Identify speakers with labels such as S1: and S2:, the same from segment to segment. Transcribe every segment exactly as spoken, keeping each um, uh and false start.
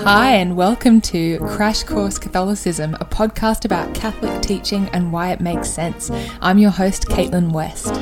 S1: Hi, and welcome to Crash Course Catholicism, a podcast about Catholic teaching and why it makes sense. I'm your host, Caitlin West.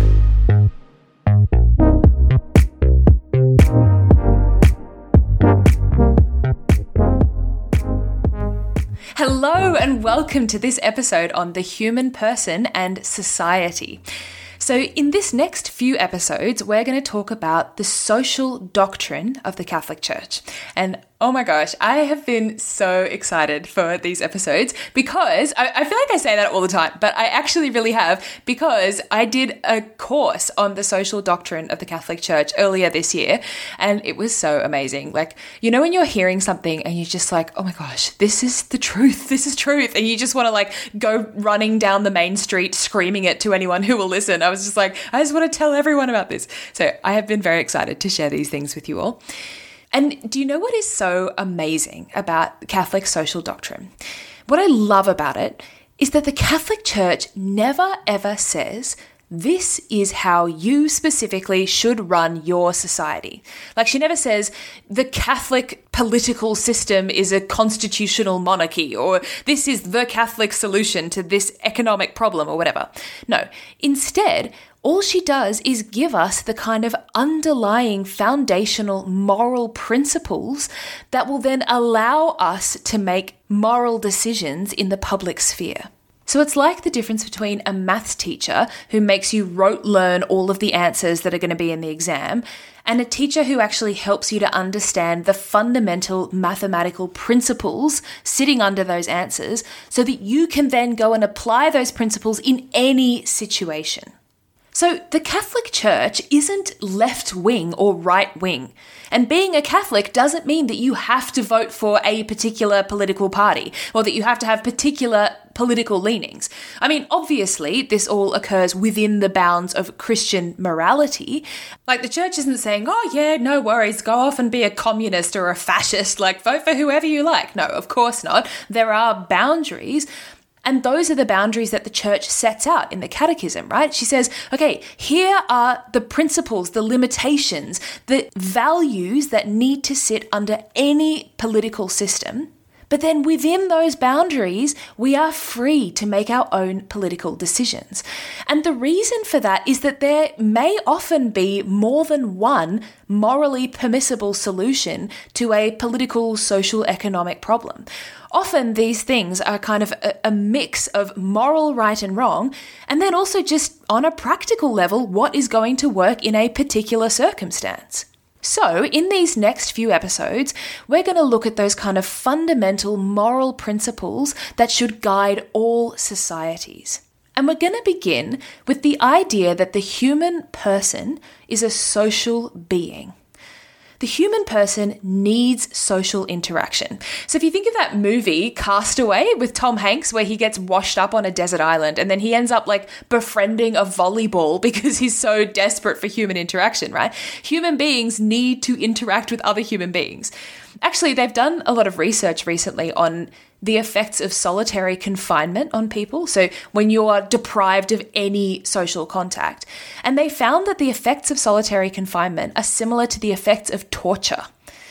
S1: Hello, and welcome to this episode on the human person and society. So in this next few episodes, we're going to talk about the social doctrine of the Catholic Church. And oh my gosh, I have been so excited for these episodes because I, I feel like I say that all the time, but I actually really have, because I did a course on the social doctrine of the Catholic Church earlier this year, and it was so amazing. Like, you know, when you're hearing something and you're just like, oh my gosh, this is the truth, this is truth, and you just want to like go running down the main street screaming it to anyone who will listen. I was just like, I just want to tell everyone about this. So I have been very excited to share these things with you all. And do you know what is so amazing about Catholic social doctrine? What I love about it is that the Catholic Church never ever says, this is how you specifically should run your society. Like, she never says the Catholic political system is a constitutional monarchy, or this is the Catholic solution to this economic problem, or whatever. No, instead, all she does is give us the kind of underlying foundational moral principles that will then allow us to make moral decisions in the public sphere. So it's like the difference between a maths teacher who makes you rote learn all of the answers that are going to be in the exam, and a teacher who actually helps you to understand the fundamental mathematical principles sitting under those answers so that you can then go and apply those principles in any situation. So the Catholic Church isn't left-wing or right-wing. And being a Catholic doesn't mean that you have to vote for a particular political party or that you have to have particular political leanings. I mean, obviously, this all occurs within the bounds of Christian morality. Like, the church isn't saying, oh yeah, no worries, go off and be a communist or a fascist, like vote for whoever you like. No, of course not. There are boundaries. And those are the boundaries that the church sets out in the catechism, right? She says, okay, here are the principles, the limitations, the values that need to sit under any political system. But then within those boundaries, we are free to make our own political decisions. And the reason for that is that there may often be more than one morally permissible solution to a political, social, economic problem. Often these things are kind of a, a mix of moral right and wrong, and then also just on a practical level, what is going to work in a particular circumstance. So in these next few episodes, we're going to look at those kind of fundamental moral principles that should guide all societies. And we're going to begin with the idea that the human person is a social being. The human person needs social interaction. So if you think of that movie, Castaway, with Tom Hanks, where he gets washed up on a desert island and then he ends up like befriending a volleyball because he's so desperate for human interaction, right? Human beings need to interact with other human beings. Actually, they've done a lot of research recently on the effects of solitary confinement on people. So when you are deprived of any social contact. And they found that the effects of solitary confinement are similar to the effects of torture.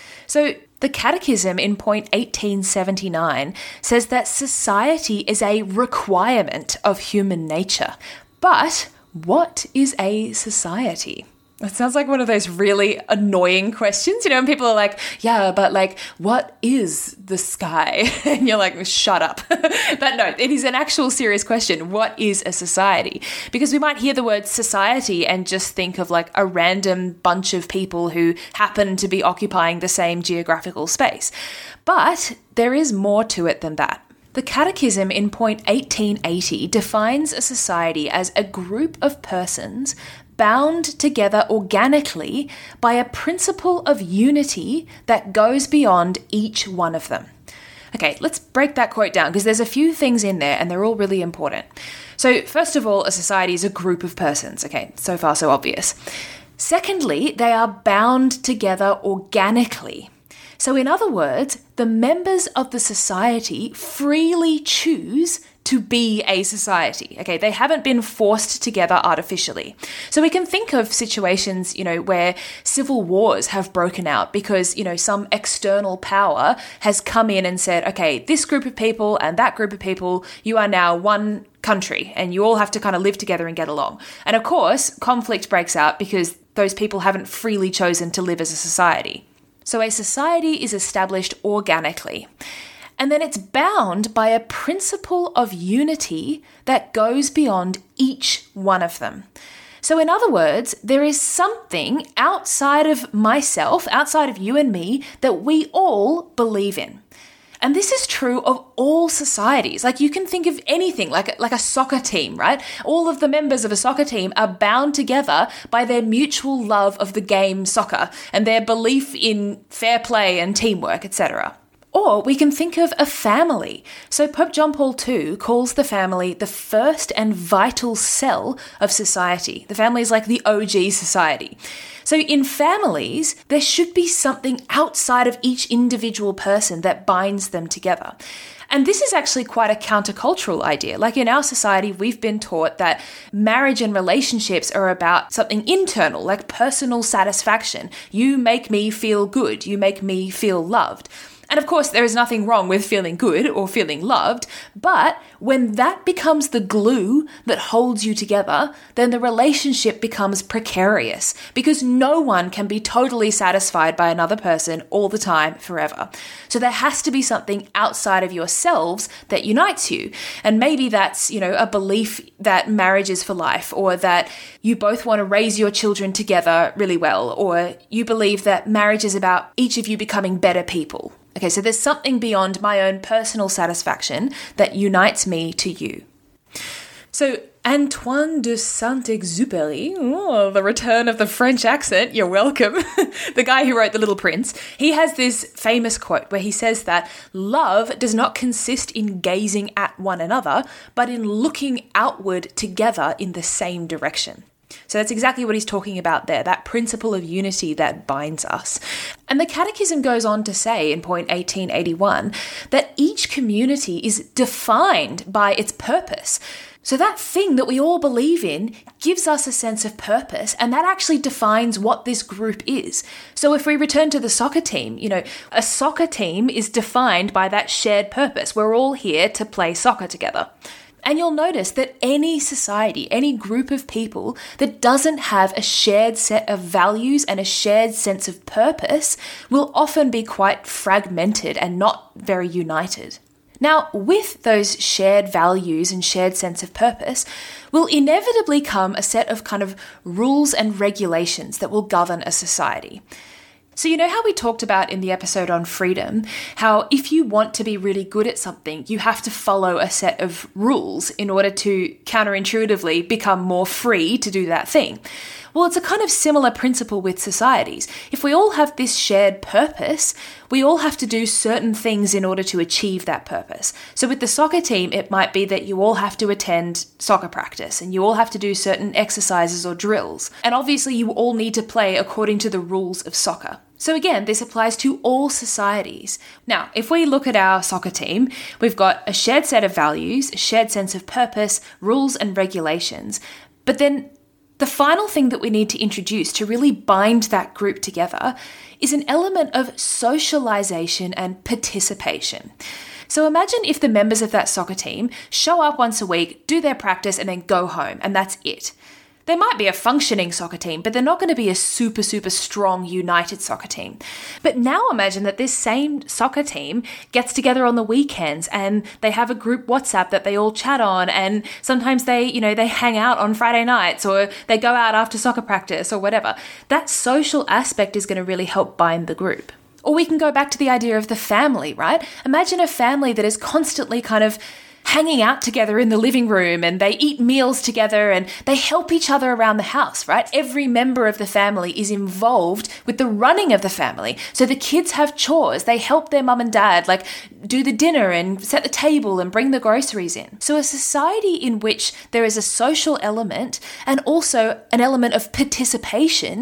S1: So the Catechism in point eighteen seventy-nine says that society is a requirement of human nature. But what is a society? It sounds like one of those really annoying questions, you know, and people are like, yeah, but like, what is the sky? And you're like, shut up. But no, it is an actual serious question. What is a society? Because we might hear the word society and just think of like a random bunch of people who happen to be occupying the same geographical space. But there is more to it than that. The Catechism in point eighteen eighty defines a society as a group of persons bound together organically by a principle of unity that goes beyond each one of them. Okay, let's break that quote down because there's a few things in there and they're all really important. So first of all, a society is a group of persons. Okay, so far so obvious. Secondly, they are bound together organically. So in other words, the members of the society freely choose to be a society. Okay, they haven't been forced together artificially. So we can think of situations, you know, where civil wars have broken out because, you know, some external power has come in and said, okay, this group of people and that group of people, you are now one country and you all have to kind of live together and get along. And of course, conflict breaks out because those people haven't freely chosen to live as a society. So a society is established organically. And then it's bound by a principle of unity that goes beyond each one of them. So in other words, there is something outside of myself, outside of you and me, that we all believe in. And this is true of all societies. Like you can think of anything, like, like a soccer team, right? All of the members of a soccer team are bound together by their mutual love of the game soccer and their belief in fair play and teamwork, et cetera. Or we can think of a family. So Pope John Paul the Second calls the family the first and vital cell of society. The family is like the O G society. So in families, there should be something outside of each individual person that binds them together. And this is actually quite a countercultural idea. Like in our society, we've been taught that marriage and relationships are about something internal, like personal satisfaction. You make me feel good. You make me feel loved. And of course, there is nothing wrong with feeling good or feeling loved, but when that becomes the glue that holds you together, then the relationship becomes precarious because no one can be totally satisfied by another person all the time forever. So there has to be something outside of yourselves that unites you. And maybe that's, you know, a belief that marriage is for life, or that you both want to raise your children together really well, or you believe that marriage is about each of you becoming better people. Okay, so there's something beyond my own personal satisfaction that unites me to you. So Antoine de Saint-Exupéry, oh, the return of the French accent, you're welcome, the guy who wrote The Little Prince, he has this famous quote where he says that love does not consist in gazing at one another, but in looking outward together in the same direction. So that's exactly what he's talking about there, that principle of unity that binds us. And the Catechism goes on to say in point eighteen eighty-one that each community is defined by its purpose. So that thing that we all believe in gives us a sense of purpose, and that actually defines what this group is. So if we return to the soccer team, you know, a soccer team is defined by that shared purpose. We're all here to play soccer together. And you'll notice that any society, any group of people that doesn't have a shared set of values and a shared sense of purpose will often be quite fragmented and not very united. Now, with those shared values and shared sense of purpose will inevitably come a set of kind of rules and regulations that will govern a society. So you know how we talked about in the episode on freedom, how if you want to be really good at something, you have to follow a set of rules in order to counterintuitively become more free to do that thing. Well, it's a kind of similar principle with societies. If we all have this shared purpose, we all have to do certain things in order to achieve that purpose. So with the soccer team, it might be that you all have to attend soccer practice and you all have to do certain exercises or drills. And obviously you all need to play according to the rules of soccer. So again, this applies to all societies. Now, if we look at our soccer team, we've got a shared set of values, a shared sense of purpose, rules and regulations. But then the final thing that we need to introduce to really bind that group together is an element of socialization and participation. So imagine if the members of that soccer team show up once a week, do their practice, and then go home, and that's it. There might be a functioning soccer team, but they're not going to be a super, super strong, united soccer team. But now imagine that this same soccer team gets together on the weekends and they have a group WhatsApp that they all chat on, and sometimes they, you know, they hang out on Friday nights or they go out after soccer practice or whatever. That social aspect is going to really help bind the group. Or we can go back to the idea of the family, right? Imagine a family that is constantly kind of hanging out together in the living room, and they eat meals together and they help each other around the house, right? Every member of the family is involved with the running of the family. So the kids have chores. They help their mum and dad like do the dinner and set the table and bring the groceries in. So a society in which there is a social element and also an element of participation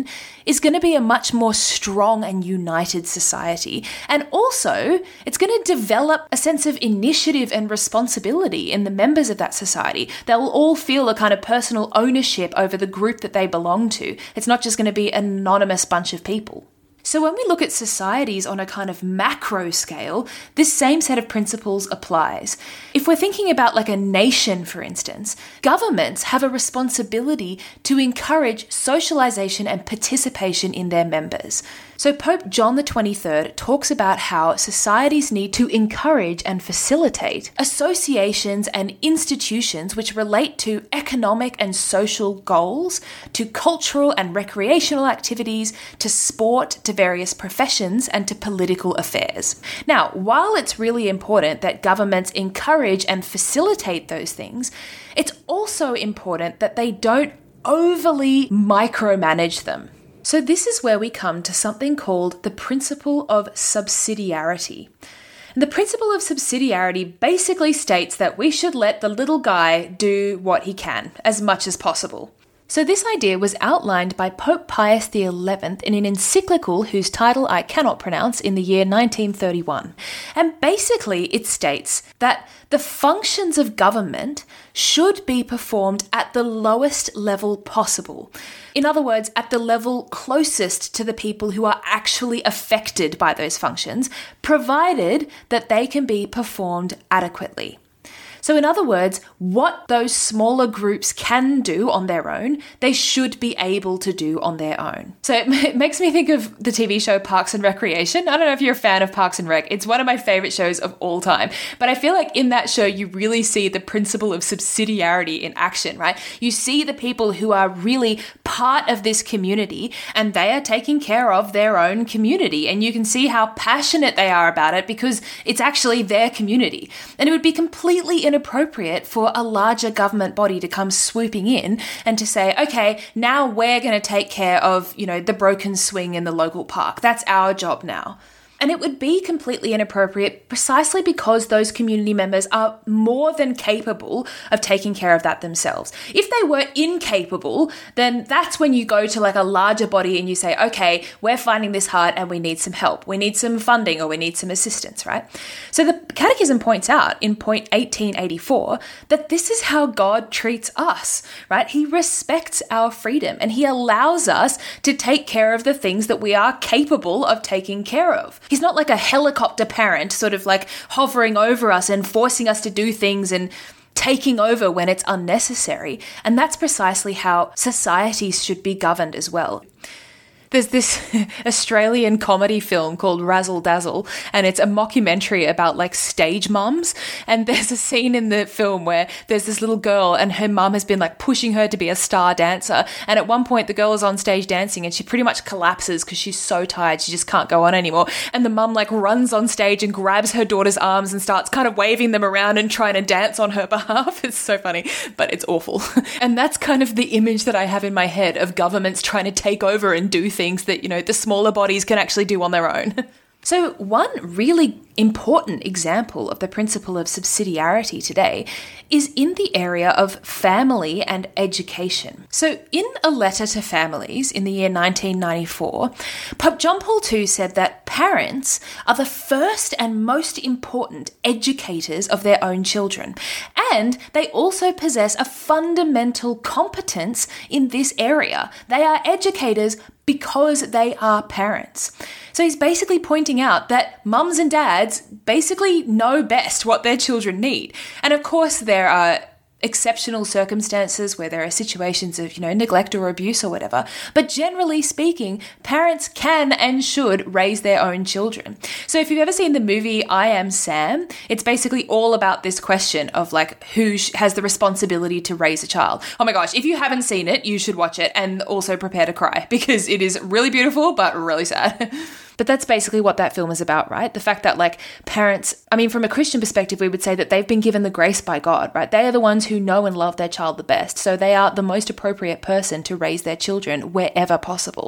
S1: is going to be a much more strong and united society. And also, it's going to develop a sense of initiative and responsibility in the members of that society. They'll all feel a kind of personal ownership over the group that they belong to. It's not just going to be an anonymous bunch of people. So when we look at societies on a kind of macro scale, this same set of principles applies. If we're thinking about like a nation, for instance, governments have a responsibility to encourage socialization and participation in their members. So Pope John the twenty-third talks about how societies need to encourage and facilitate associations and institutions which relate to economic and social goals, to cultural and recreational activities, to sport, to various professions, and to political affairs. Now, while it's really important that governments encourage and facilitate those things, it's also important that they don't overly micromanage them. So this is where we come to something called the principle of subsidiarity. And the principle of subsidiarity basically states that we should let the little guy do what he can as much as possible. So this idea was outlined by Pope Pius the eleventh in an encyclical whose title I cannot pronounce in the year nineteen thirty-one. And basically it states that the functions of government should be performed at the lowest level possible. In other words, at the level closest to the people who are actually affected by those functions, provided that they can be performed adequately. So in other words, what those smaller groups can do on their own, they should be able to do on their own. So it makes me think of the T V show Parks and Recreation. I don't know if you're a fan of Parks and Rec. It's one of my favorite shows of all time. But I feel like in that show, you really see the principle of subsidiarity in action, right? You see the people who are really part of this community and they are taking care of their own community. And you can see how passionate they are about it because it's actually their community. And it would be completely inappropriate for a larger government body to come swooping in and to say, okay, now we're going to take care of, you know, the broken swing in the local park. That's our job now. And it would be completely inappropriate precisely because those community members are more than capable of taking care of that themselves. If they were incapable, then that's when you go to like a larger body and you say, okay, we're finding this hard and we need some help. We need some funding or we need some assistance, right? So the Catechism points out in point eighteen eighty-four that this is how God treats us, right? He respects our freedom and he allows us to take care of the things that we are capable of taking care of. He's not like a helicopter parent sort of like hovering over us and forcing us to do things and taking over when it's unnecessary. And that's precisely how societies should be governed as well. There's this Australian comedy film called Razzle Dazzle, and it's a mockumentary about like stage mums. And there's a scene in the film where there's this little girl and her mum has been like pushing her to be a star dancer. And at one point the girl is on stage dancing and she pretty much collapses because she's so tired. She just can't go on anymore. And the mum like runs on stage and grabs her daughter's arms and starts kind of waving them around and trying to dance on her behalf. It's so funny, but it's awful. And that's kind of the image that I have in my head of governments trying to take over and do things that, you know, the smaller bodies can actually do on their own. So one really important example of the principle of subsidiarity today is in the area of family and education. So in a letter to families in the year nineteen ninety-four, Pope John Paul the Second said that parents are the first and most important educators of their own children, and they also possess a fundamental competence in this area. They are educators because they are parents. So he's basically pointing out that mums and dads basically know best what their children need. And of course, there are exceptional circumstances where there are situations of, you know, neglect or abuse or whatever. But generally speaking, parents can and should raise their own children. So if you've ever seen the movie I Am Sam, it's basically all about this question of like who sh- has the responsibility to raise a child. Oh my gosh, if you haven't seen it, you should watch it and also prepare to cry because it is really beautiful but really sad. But that's basically what that film is about, right? The fact that like parents, I mean, from a Christian perspective, we would say that they've been given the grace by God, right? They are the ones who know and love their child the best. So they are the most appropriate person to raise their children wherever possible.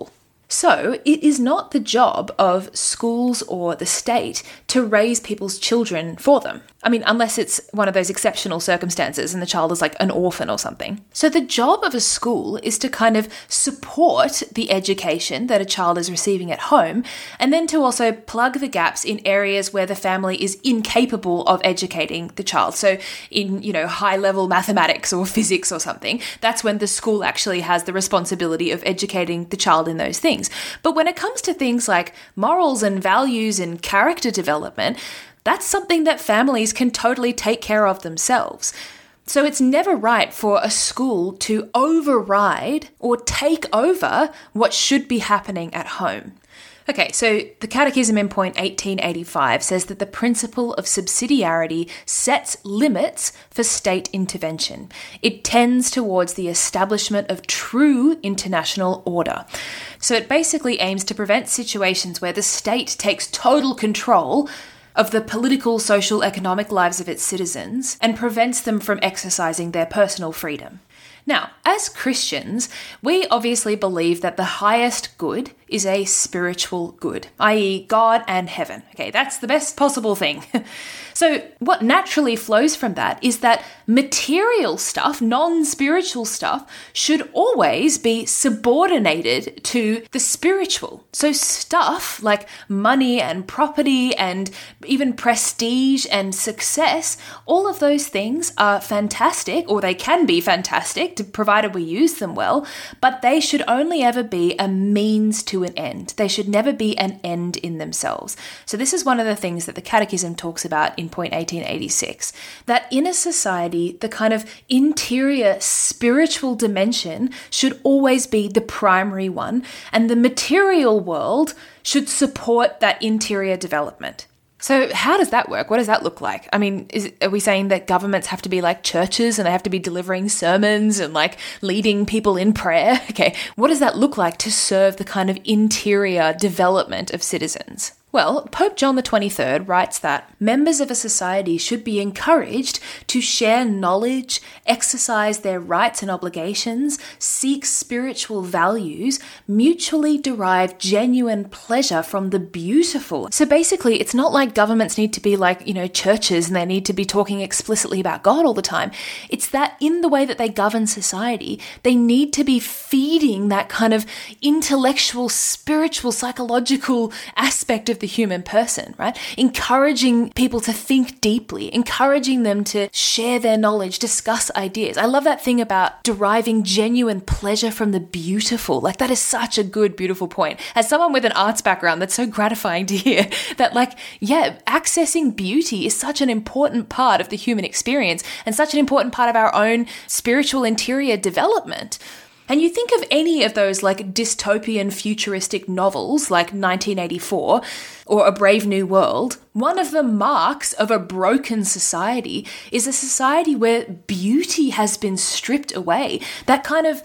S1: So it is not the job of schools or the state to raise people's children for them. I mean, unless it's one of those exceptional circumstances and the child is like an orphan or something. So the job of a school is to kind of support the education that a child is receiving at home, and then to also plug the gaps in areas where the family is incapable of educating the child. So in, you know, high-level mathematics or physics or something, that's when the school actually has the responsibility of educating the child in those things. But when it comes to things like morals and values and character development, that's something that families can totally take care of themselves. So it's never right for a school to override or take over what should be happening at home. Okay, so the Catechism in point eighteen eighty-five says that the principle of subsidiarity sets limits for state intervention. It tends towards the establishment of true international order. So it basically aims to prevent situations where the state takes total control of the political, social, economic lives of its citizens and prevents them from exercising their personal freedom. Now, as Christians, we obviously believe that the highest good is a spiritual good, that is God and heaven. Okay, that's the best possible thing. So what naturally flows from that is that material stuff, non-spiritual stuff, should always be subordinated to the spiritual. So stuff like money and property and even prestige and success, all of those things are fantastic, or they can be fantastic, provided we use them well, but they should only ever be a means to an end. They should never be an end in themselves. So this is one of the things that the Catechism talks about in point eighteen eighty-six, that in a society, the kind of interior spiritual dimension should always be the primary one, and the material world should support that interior development. So how does that work? What does that look like? I mean, is, are we saying that governments have to be like churches and they have to be delivering sermons and like leading people in prayer? Okay, what does that look like to serve the kind of interior development of citizens? Well, Pope John the twenty-third writes that members of a society should be encouraged to share knowledge, exercise their rights and obligations, seek spiritual values, mutually derive genuine pleasure from the beautiful. So basically, it's not like governments need to be like, you know, churches and they need to be talking explicitly about God all the time. It's that in the way that they govern society, they need to be feeding that kind of intellectual, spiritual, psychological aspect of the human person, right? Encouraging people to think deeply, encouraging them to share their knowledge, discuss ideas. I love that thing about deriving genuine pleasure from the beautiful. Like, that is such a good, beautiful point. As someone with an arts background, that's so gratifying to hear that, like, yeah, accessing beauty is such an important part of the human experience and such an important part of our own spiritual interior development. And you think of any of those like dystopian futuristic novels like nineteen eighty-four or A Brave New World, one of the marks of a broken society is a society where beauty has been stripped away. That kind of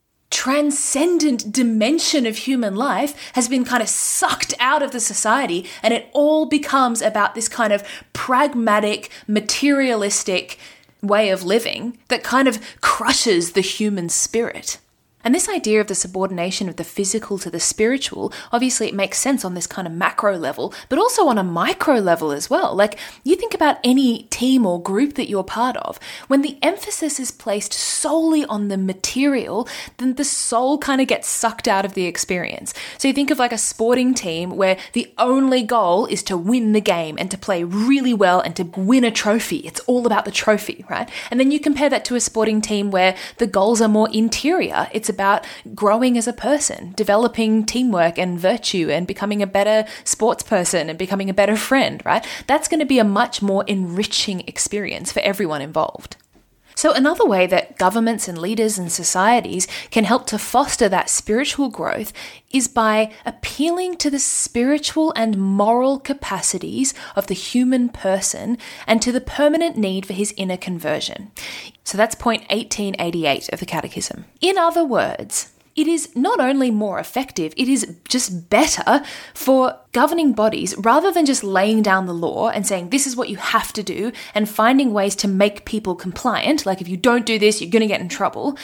S1: transcendent dimension of human life has been kind of sucked out of the society, and it all becomes about this kind of pragmatic, materialistic way of living that kind of crushes the human spirit. And this idea of the subordination of the physical to the spiritual, obviously it makes sense on this kind of macro level, but also on a micro level as well. Like, you think about any team or group that you're part of, when the emphasis is placed solely on the material, then the soul kind of gets sucked out of the experience. So you think of like a sporting team where the only goal is to win the game and to play really well and to win a trophy. It's all about the trophy, right? And then you compare that to a sporting team where the goals are more interior. It's about growing as a person, developing teamwork and virtue and becoming a better sports person and becoming a better friend, right? That's going to be a much more enriching experience for everyone involved. So another way that governments and leaders and societies can help to foster that spiritual growth is by appealing to the spiritual and moral capacities of the human person and to the permanent need for his inner conversion. So that's point eighteen eighty-eight of the Catechism. In other words, it is not only more effective, it is just better for governing bodies, rather than just laying down the law and saying this is what you have to do and finding ways to make people compliant, like if you don't do this, you're going to get in trouble,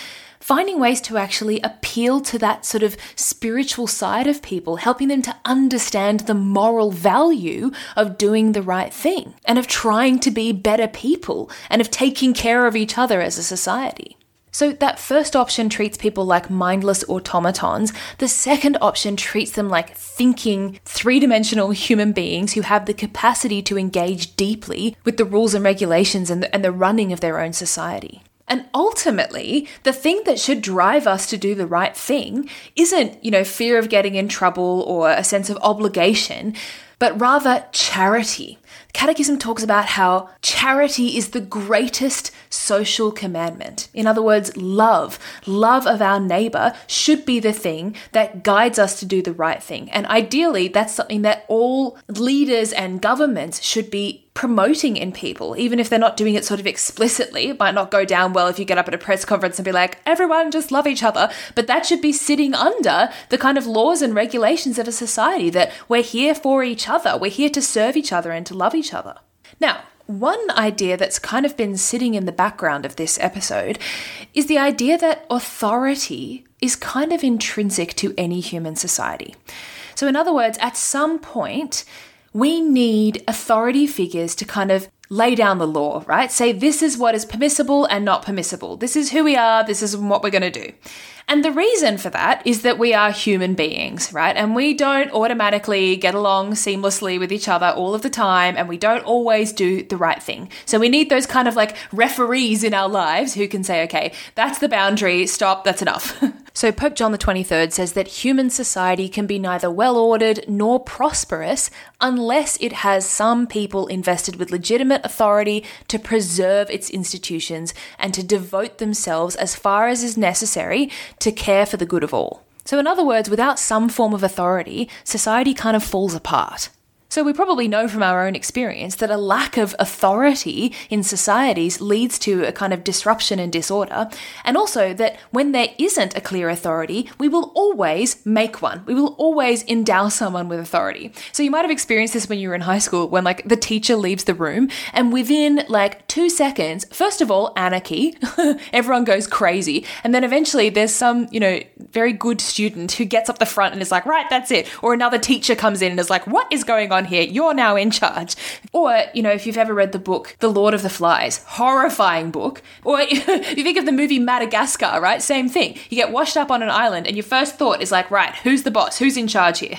S1: finding ways to actually appeal to that sort of spiritual side of people, helping them to understand the moral value of doing the right thing and of trying to be better people and of taking care of each other as a society. So that first option treats people like mindless automatons. The second option treats them like thinking, three-dimensional human beings who have the capacity to engage deeply with the rules and regulations and the, and the running of their own society. And ultimately, the thing that should drive us to do the right thing isn't, you know, fear of getting in trouble or a sense of obligation, but rather charity. Catechism talks about how charity is the greatest social commandment. In other words, love, love of our neighbor should be the thing that guides us to do the right thing. And ideally, that's something that all leaders and governments should be promoting in people, even if they're not doing it sort of explicitly. It might not go down well if you get up at a press conference and be like, everyone just love each other. But that should be sitting under the kind of laws and regulations of a society that we're here for each other. We're here to serve each other and to love each other. Now, one idea that's kind of been sitting in the background of this episode is the idea that authority is kind of intrinsic to any human society. So in other words, at some point, we need authority figures to kind of lay down the law, right? Say this is what is permissible and not permissible. This is who we are. This is what we're going to do. And the reason for that is that we are human beings, right? And we don't automatically get along seamlessly with each other all of the time, and we don't always do the right thing. So we need those kind of like referees in our lives who can say, okay, that's the boundary, stop, that's enough. So Pope John the twenty-third says that human society can be neither well-ordered nor prosperous unless it has some people invested with legitimate authority to preserve its institutions and to devote themselves as far as is necessary to care for the good of all. So in other words, without some form of authority, society kind of falls apart. So we probably know from our own experience that a lack of authority in societies leads to a kind of disruption and disorder, and also that when there isn't a clear authority, we will always make one. We will always endow someone with authority. So you might have experienced this when you were in high school, when like the teacher leaves the room and within like two seconds, first of all, anarchy, everyone goes crazy, and then eventually there's some, you know, very good student who gets up the front and is like, right, that's it. Or another teacher comes in and is like, what is going on here? You're now in charge. Or, you know, if you've ever read the book, The Lord of the Flies, horrifying book. Or you think of the movie Madagascar, right? Same thing. You get washed up on an island and your first thought is like, right, who's the boss? Who's in charge here?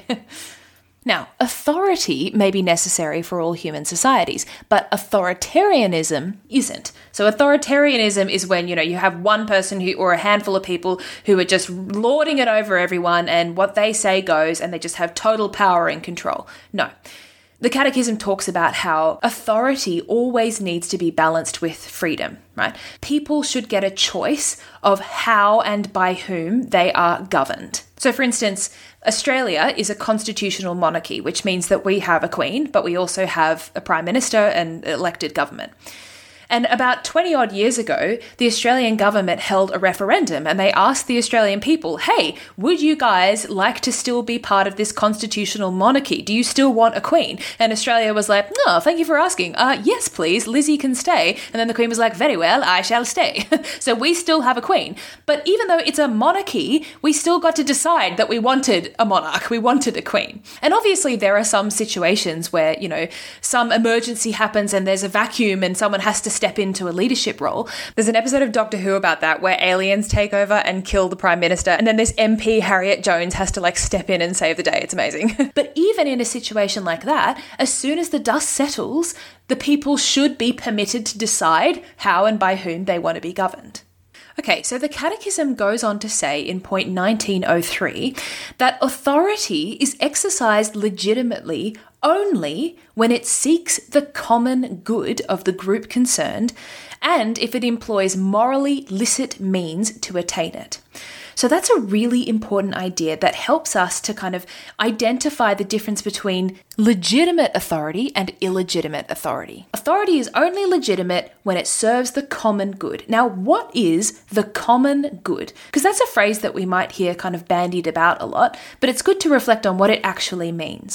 S1: Now, authority may be necessary for all human societies, but authoritarianism isn't. So authoritarianism is when, you know, you have one person who, or a handful of people who are just lording it over everyone and what they say goes and they just have total power and control. No. The Catechism talks about how authority always needs to be balanced with freedom, right? People should get a choice of how and by whom they are governed. So, for instance, Australia is a constitutional monarchy, which means that we have a queen, but we also have a prime minister and elected government. And about twenty odd years ago, the Australian government held a referendum and they asked the Australian people, hey, would you guys like to still be part of this constitutional monarchy? Do you still want a queen? And Australia was like, no, thank you for asking. Uh, yes, please, Lizzie can stay. And then the queen was like, very well, I shall stay. So we still have a queen. But even though it's a monarchy, we still got to decide that we wanted a monarch. We wanted a queen. And obviously there are some situations where, you know, some emergency happens and there's a vacuum and someone has to step into a leadership role. There's an episode of Doctor Who about that where aliens take over and kill the Prime Minister, and then this M P Harriet Jones has to like step in and save the day. It's amazing. But even in a situation like that, as soon as the dust settles, the people should be permitted to decide how and by whom they want to be governed. Okay, so the Catechism goes on to say in point nineteen oh three that authority is exercised legitimately only when it seeks the common good of the group concerned and if it employs morally licit means to attain it. So that's a really important idea that helps us to kind of identify the difference between legitimate authority and illegitimate authority. Authority is only legitimate when it serves the common good. Now, what is the common good? Because that's a phrase that we might hear kind of bandied about a lot, but it's good to reflect on what it actually means.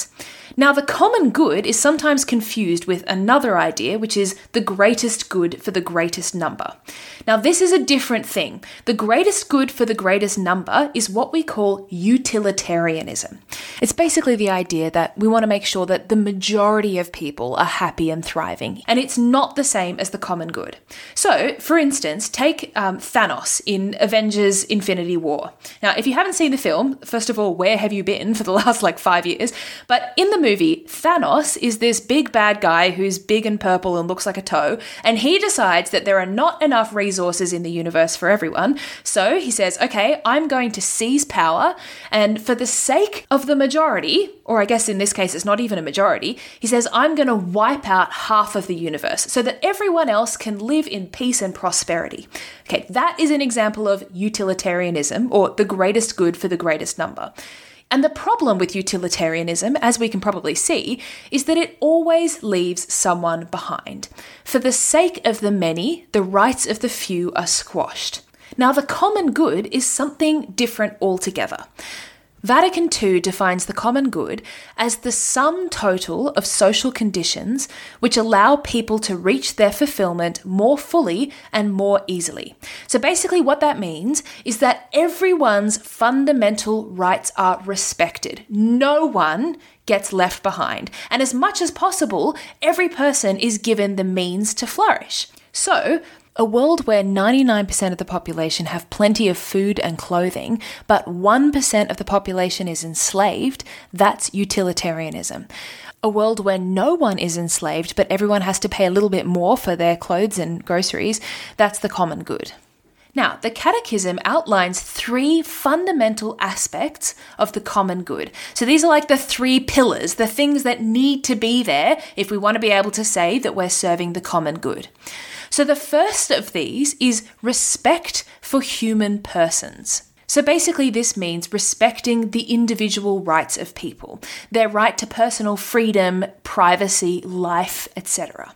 S1: Now, the common good is sometimes confused with another idea, which is the greatest good for the greatest number. Now, this is a different thing. The greatest good for the greatest number is what we call utilitarianism. It's basically the idea that we want to make sure that the majority of people are happy and thriving, and it's not the same as the common good. So, for instance, take um, Thanos in Avengers Infinity War. Now, if you haven't seen the film, first of all, where have you been for the last like five years? But in the movie, Thanos is this big bad guy who's big and purple and looks like a toe, and he decides that there are not enough resources in the universe for everyone. So he says, okay, I'm going to seize power, and for the sake of the majority, or I guess in this case it's not even a majority, he says, I'm going to wipe out half of the universe so that everyone else can live in peace and prosperity. Okay, that is an example of utilitarianism, or the greatest good for the greatest number. And the problem with utilitarianism, as we can probably see, is that it always leaves someone behind. For the sake of the many, the rights of the few are squashed. Now, the common good is something different altogether. Vatican two defines the common good as the sum total of social conditions which allow people to reach their fulfillment more fully and more easily. So basically what that means is that everyone's fundamental rights are respected. No one gets left behind. And as much as possible, every person is given the means to flourish. So, a world where ninety-nine percent of the population have plenty of food and clothing, but one percent of the population is enslaved, that's utilitarianism. A world where no one is enslaved, but everyone has to pay a little bit more for their clothes and groceries, that's the common good. Now, the Catechism outlines three fundamental aspects of the common good. So these are like the three pillars, the things that need to be there if we want to be able to say that we're serving the common good. So the first of these is respect for human persons. So basically this means respecting the individual rights of people, their right to personal freedom, privacy, life, et cetera.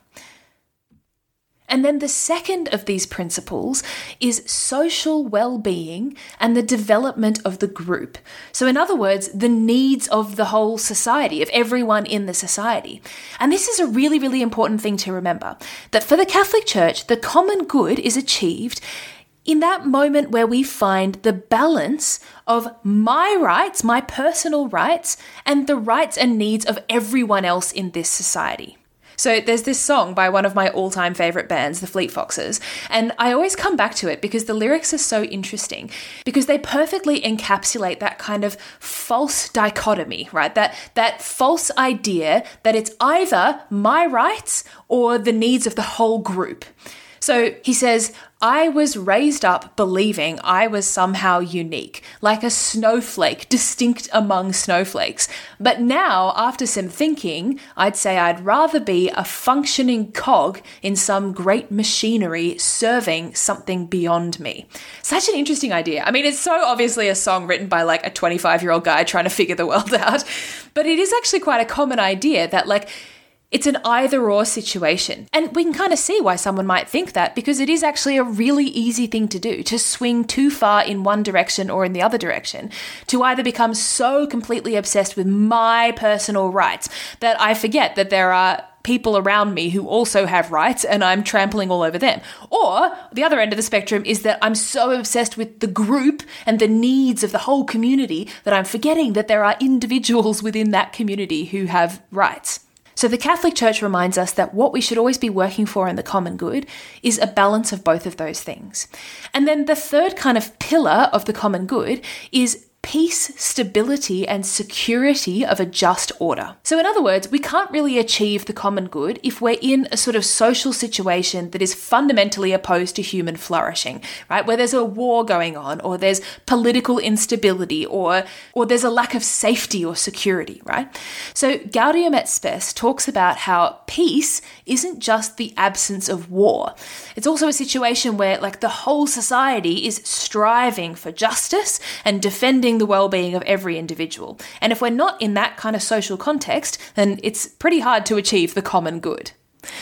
S1: And then the second of these principles is social well-being and the development of the group. So in other words, the needs of the whole society, of everyone in the society. And this is a really, really important thing to remember, that for the Catholic Church, the common good is achieved in that moment where we find the balance of my rights, my personal rights, and the rights and needs of everyone else in this society. So there's this song by one of my all-time favourite bands, the Fleet Foxes, and I always come back to it because the lyrics are so interesting, because they perfectly encapsulate that kind of false dichotomy, right? That, that false idea that it's either my rights or the needs of the whole group. So he says, I was raised up believing I was somehow unique, like a snowflake distinct among snowflakes. But now, after some thinking, I'd say I'd rather be a functioning cog in some great machinery serving something beyond me. Such an interesting idea. I mean, it's so obviously a song written by like a twenty-five-year-old guy trying to figure the world out. But it is actually quite a common idea that like, it's an either-or situation. And we can kind of see why someone might think that, because it is actually a really easy thing to do, to swing too far in one direction or in the other direction, to either become so completely obsessed with my personal rights that I forget that there are people around me who also have rights and I'm trampling all over them. Or the other end of the spectrum is that I'm so obsessed with the group and the needs of the whole community that I'm forgetting that there are individuals within that community who have rights. So the Catholic Church reminds us that what we should always be working for in the common good is a balance of both of those things. And then the third kind of pillar of the common good is peace, stability, and security of a just order. So in other words, we can't really achieve the common good if we're in a sort of social situation that is fundamentally opposed to human flourishing, right? Where there's a war going on, or there's political instability, or, or there's a lack of safety or security, right? So Gaudium et Spes talks about how peace isn't just the absence of war. It's also a situation where like the whole society is striving for justice and defending the well-being of every individual. And if we're not in that kind of social context, then it's pretty hard to achieve the common good.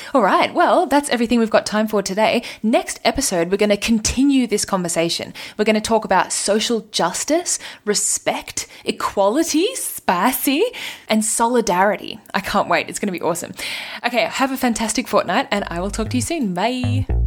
S1: All right, well, that's everything we've got time for today. Next episode, we're going to continue this conversation. We're going to talk about social justice, respect, equality, spicy, and solidarity. I can't wait. It's going to be awesome. Okay, have a fantastic fortnight, and I will talk to you soon. Bye.